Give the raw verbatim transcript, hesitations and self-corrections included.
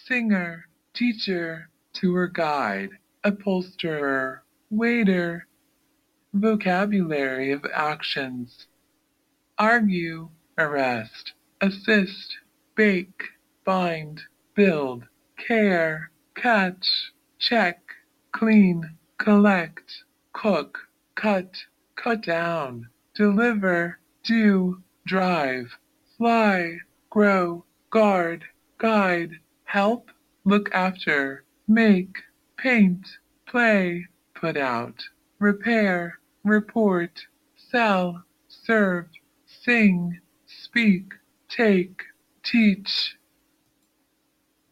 singer, teacher, tour guide, upholsterer, waiter. Vocabulary of actions: argue, arrest, assist, bake, bind, build, care, catch, check, clean, collect, cook, cut, cut down, deliver, do, drive, fly, grow, guard, guide, help, look after, make, paint, play, put out, repair, report, sell, serve, sing, speak, take, teach,